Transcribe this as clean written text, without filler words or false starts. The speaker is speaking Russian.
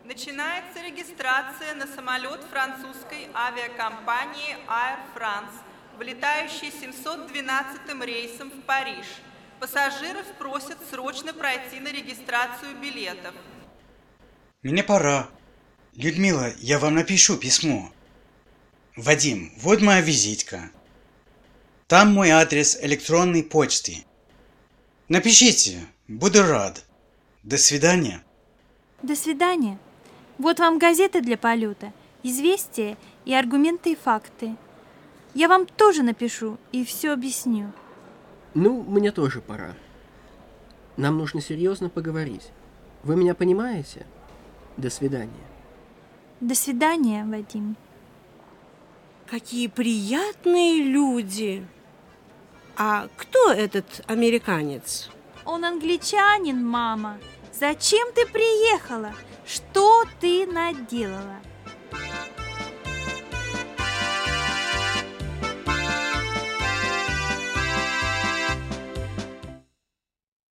Начинается регистрация на самолет французской авиакомпании Air France, вылетающий 712-м рейсом в Париж. Пассажиров просят срочно пройти на регистрацию билетов. Мне пора. Людмила, я вам напишу письмо. Вадим, вот моя визитка. Там мой адрес электронной почты. Напишите, буду рад. До свидания. До свидания. Вот вам газеты для полета, известия и аргументы и факты. Я вам тоже напишу и все объясню. Ну, мне тоже пора. Нам нужно серьезно поговорить. Вы меня понимаете? До свидания. До свидания, Вадим. Какие приятные люди! А кто этот американец? Он англичанин, мама. Зачем ты приехала? Что ты наделала?